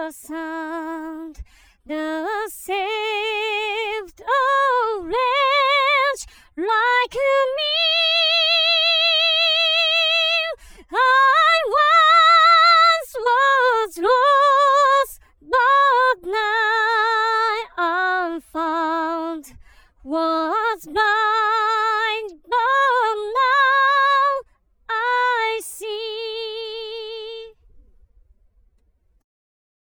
the sound, the saved a wretch like me. I once was lost, but now I'm found, was blind.